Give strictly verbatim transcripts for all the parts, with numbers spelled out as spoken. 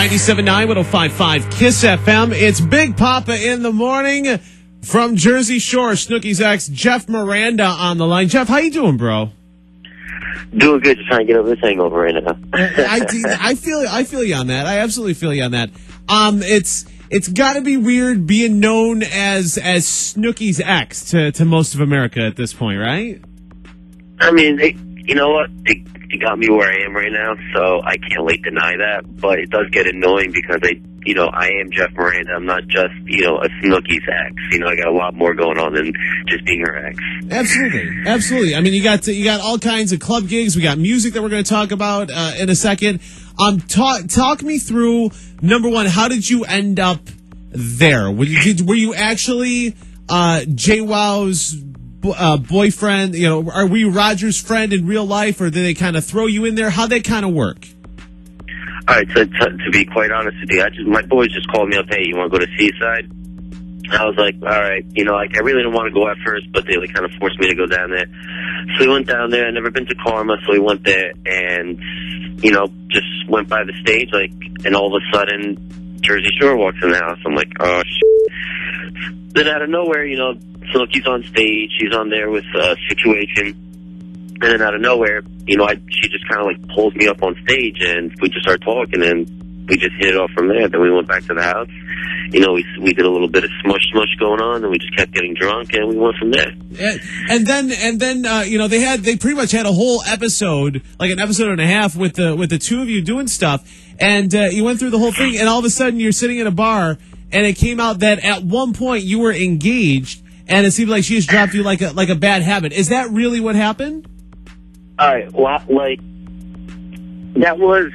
ninety-seven point nine, one oh five point five KISS F M. It's Big Papa in the morning from Jersey Shore. Snooki's ex, Jeff Miranda, on the line. Jeff, how you doing, bro? Doing good. Just trying to get over this hangover right now. I, I feel I feel you on that. I absolutely feel you on that. Um, it's it's got to be weird being known as as Snooki's ex to to most of America at this point, right? I mean, it, you know what? It, it got me where I am right now, so I can't like deny that. But it does get annoying because I, you know, I am Jeff Miranda. I'm not just, you know, a Snooki's ex. You know, I got a lot more going on than just being her ex. Absolutely, absolutely. I mean, you got you got all kinds of club gigs. We got music that we're going to talk about uh, in a second. Um, talk talk me through, number one, how did you end up there? Were you, did, were you actually uh, JWoww's uh, boyfriend? You know, are we Roger's friend in real life, or did they kind of throw you in there? How'd that kind of work? All right, so to, to be quite honest with you, I just, my boys just called me up, hey, you want to go to Seaside? I was like, all right, you know, like I really didn't want to go at first, but they like kind of forced me to go down there. So we went down there. I'd never been to Karma, so we went there and, you know, just went by the stage, like, and all of a sudden, Jersey Shore walks in the house. I'm like, oh, shit. Then out of nowhere, you know, Silky's on stage. She's on there with uh, Situation. And then out of nowhere, you know, I, she just kind of like pulls me up on stage and we just start talking and we just hit it off from there. Then we went back to the house. You know, we we did a little bit of smush smush going on, and we just kept getting drunk, and we went from there. And, and then, and then, uh, you know, they had they pretty much had a whole episode, like an episode and a half, with the with the two of you doing stuff, and uh, you went through the whole thing, and all of a sudden you're sitting in a bar, and it came out that at one point you were engaged, and it seemed like she just dropped you like a like a bad habit. Is that really what happened? All right, well, like that was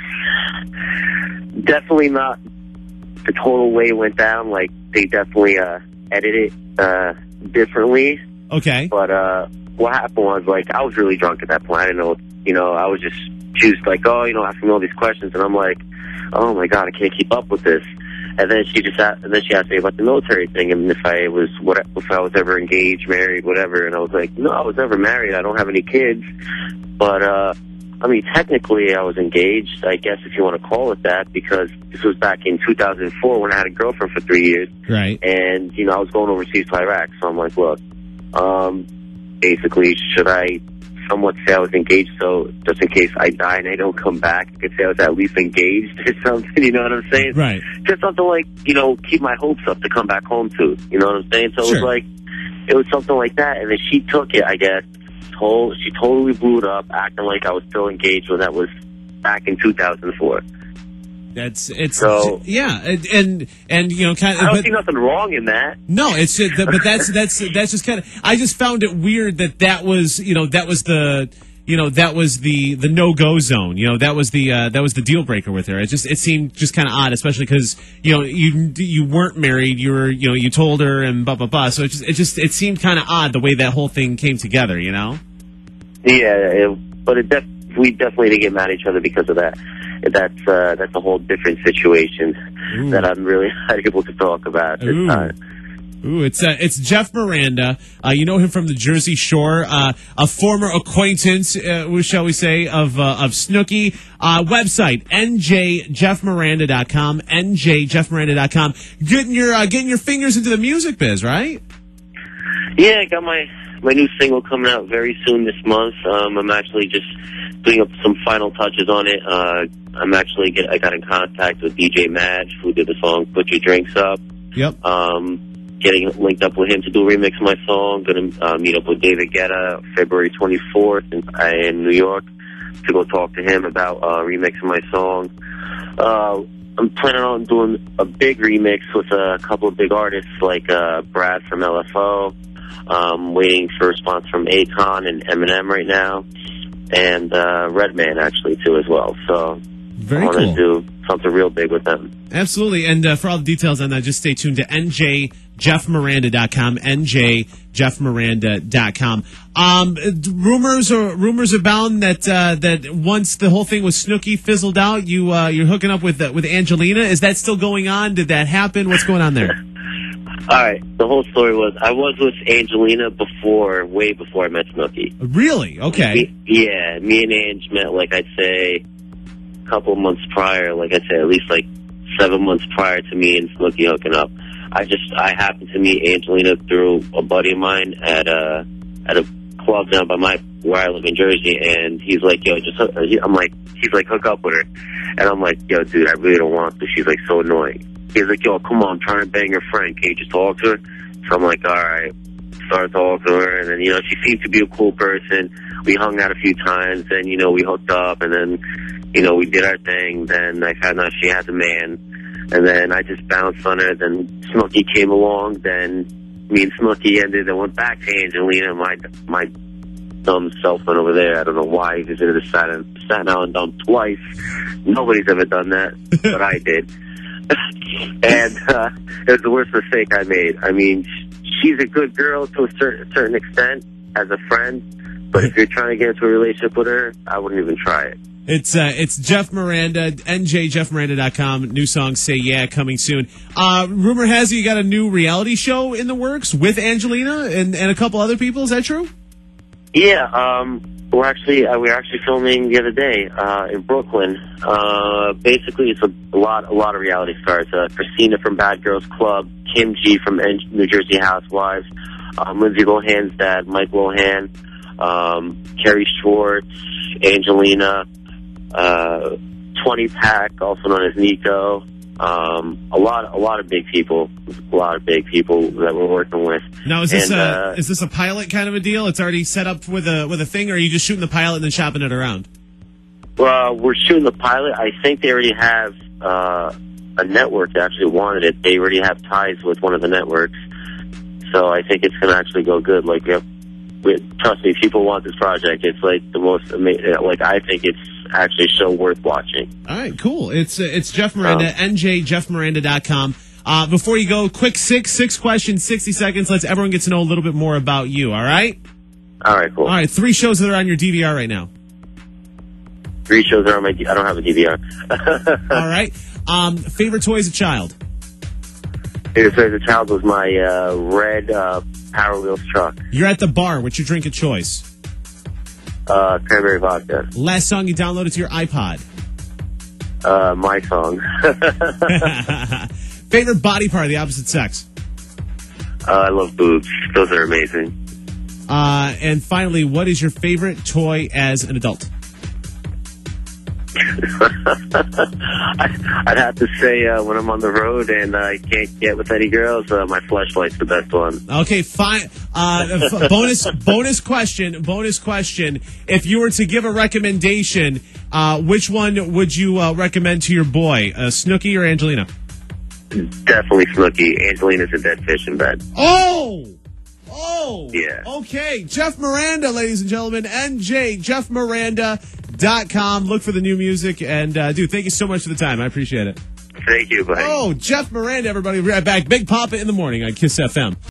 definitely not the total way it went down. Like, they definitely uh, edited it uh, differently. Okay. But uh, what happened was, like, I was really drunk at that point. I didn't know, you know, I was just, she was like, oh, you know, asking me all these questions. And I'm like, oh, my God, I can't keep up with this. And then she just asked, and then she asked me about the military thing and if I was, what, if I was ever engaged, married, whatever. And I was like, no, I was never married. I don't have any kids. But, uh, I mean, technically I was engaged, I guess, if you want to call it that, because this was back in two thousand four when I had a girlfriend for three years. Right. And, you know, I was going overseas to Iraq. So I'm like, look, um, basically, should I somewhat say I was engaged so just in case I die and I don't come back, I could say I was at least engaged or something, you know what I'm saying? Right. Just something like, you know, keep my hopes up to come back home to, you know what I'm saying? So sure. It was like, it was something like that. And then she took it, I guess. Told, she totally blew it up, acting like I was still engaged when that was back in two thousand four. That's it's so, yeah, and, and and you know, kind of. I don't but, see nothing wrong in that. No, it's but that's that's that's just kind of. I just found it weird that that was you know that was the you know that was the the no go zone. You know that was the uh, that was the deal breaker with her. It just it seemed just kind of odd, especially because you know you you weren't married. You were you know you told her and blah blah blah. So it just it just it seemed kind of odd the way that whole thing came together. You know. Yeah, it, but it def- we definitely didn't get mad at each other because of that. That's uh, that's a whole different situation Ooh. That I'm really not able to talk about this Ooh. time. Ooh, it's uh, it's Jeff Miranda. Uh, you know him from the Jersey Shore, uh, a former acquaintance, uh, shall we say, of uh, of Snooki. Uh, website N J Jeff Miranda dot com, N J Jeff Miranda dot com. Getting your uh, getting your fingers into the music biz, right? Yeah, I got my. My new single coming out very soon this month. Um, I'm actually just doing up some final touches on it. Uh, I'm actually get, I got in contact with D J Madge, who did the song "Put Your Drinks Up." Yep. Um, getting linked up with him to do a remix of my song. Going to uh, meet up with David Guetta February twenty-fourth in, in New York to go talk to him about uh, remixing my song. Uh, I'm planning on doing a big remix with a couple of big artists like uh, Brad from L F O. Um, waiting for a response from Akon and Eminem right now, and uh, Redman actually too as well. So very I want cool. to do something real big with them. Absolutely, and uh, for all the details on that, just stay tuned to N J Jeff Miranda dot com, N J Jeff Miranda dot com. Um, rumors or rumors abound that uh, that once the whole thing with Snooki fizzled out, you uh, you're hooking up with uh, with Angelina. Is that still going on? Did that happen? What's going on there? All right. The whole story was I was with Angelina before, way before I met Snooki. Really? Okay. Me, yeah, me and Ange met, like I'd say, a couple months prior. Like I'd say, at least like seven months prior to me and Snooki hooking up. I just I happened to meet Angelina through a buddy of mine at a at a club down by my where I live in Jersey, and he's like, "Yo, just," I'm like, he's like, "Hook up with her," and I'm like, "Yo, dude, I really don't want to. She's like so annoying." He's like, "Yo, come on, I'm trying to bang your friend. Can you just talk to her?" So I'm like, "All right." Start talking to her, and then, you know, she seemed to be a cool person. We hung out a few times, and, you know, we hooked up, and then, you know, we did our thing. Then I found out she had a man, and then I just bounced on her. Then Snooki came along. Then me and Snooki ended and went back to Angelina, my my dumb self went over there. I don't know why he visited the Staten, Staten Island dump twice. Nobody's ever done that, but I did. And uh, it was the worst mistake I made. I mean, she's a good girl to a certain, certain extent as a friend, but if you're trying to get into a relationship with her, I wouldn't even try it. It's uh, it's Jeff Miranda, N J Jeff Miranda dot com. New song, Say Yeah, coming soon. Uh, rumor has it you got a new reality show in the works with Angelina and, and a couple other people. Is that true? Yeah, um, we're actually uh, we were actually filming the other day uh, in Brooklyn. Uh, basically, it's a lot a lot of reality stars. Uh, Christina from Bad Girls Club, Kim G from New Jersey Housewives, um, Lindsay Lohan's dad, Mike Lohan, um, Kerry Schwartz, Angelina, uh, twenty pack, also known as Nico. Um, a lot, a lot of big people, a lot of big people that we're working with. Now, is this and, a uh, is this a pilot kind of a deal? It's already set up with a with a thing, or are you just shooting the pilot and then shopping it around? Well, we're shooting the pilot. I think they already have uh, a network that actually wanted it. They already have ties with one of the networks, so I think it's going to actually go good. Like, we have, we, trust me, people want this project. It's like the most amazing. Like, I think it's actually a show worth watching. All right, cool. It's uh, it's Jeff Miranda, um, N J Jeff Miranda dot com. Uh, before you go, quick six six questions, sixty seconds. Let's everyone get to know a little bit more about you. All right. All right, cool. All right, three shows that are on your D V R right now. Three shows are on my. D- I don't have a D V R. All right. Um, favorite toy as a child? Favorite toy as a child was my uh, red uh, Power Wheels truck. You're at the bar. What's your drink of choice? Uh, cranberry vodka. Last song you downloaded to your iPod? Uh, my song. Favorite body part of the opposite sex? Uh, I love boobs. Those are amazing. Uh, and finally, what is your favorite toy as an adult? I'd have to say uh, when I'm on the road and I can't get with any girls, uh, my flashlight's the best one. Okay, fine. Uh, f- bonus, bonus question. Bonus question. If you were to give a recommendation, uh, which one would you uh, recommend to your boy, uh, Snooki or Angelina? Definitely Snooki. Angelina's a dead fish in bed. Oh. Oh, yeah. Okay, Jeff Miranda, ladies and gentlemen, N J Jeff Miranda dot com. Look for the new music, and uh, dude, thank you so much for the time. I appreciate it. Thank you, buddy. Oh, Jeff Miranda, everybody. We'll be right back. Big Papa in the morning on Kiss F M.